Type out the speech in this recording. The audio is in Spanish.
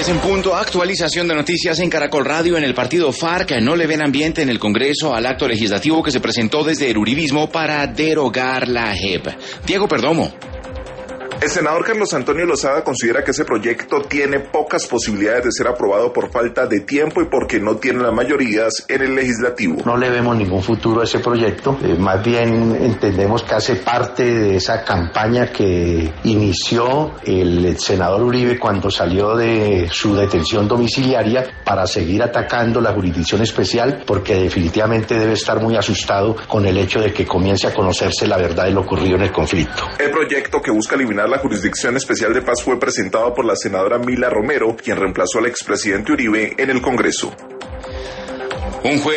10 en punto, actualización de noticias en Caracol Radio. En el partido FARC no le ven ambiente en el Congreso al acto legislativo que se presentó desde el uribismo para derogar la JEP. Diego Perdomo. El senador Carlos Antonio Lozada considera que ese proyecto tiene pocas posibilidades de ser aprobado por falta de tiempo y porque no tiene las mayorías en el legislativo. No le vemos ningún futuro a ese proyecto, más bien entendemos que hace parte de esa campaña que inició el senador Uribe cuando salió de su detención domiciliaria para seguir atacando la jurisdicción especial, porque definitivamente debe estar muy asustado con el hecho de que comience a conocerse la verdad de lo ocurrido en el conflicto. El proyecto que busca eliminar la Jurisdicción Especial de Paz fue presentado por la senadora Mila Romero, quien reemplazó al expresidente Uribe en el Congreso. Un juez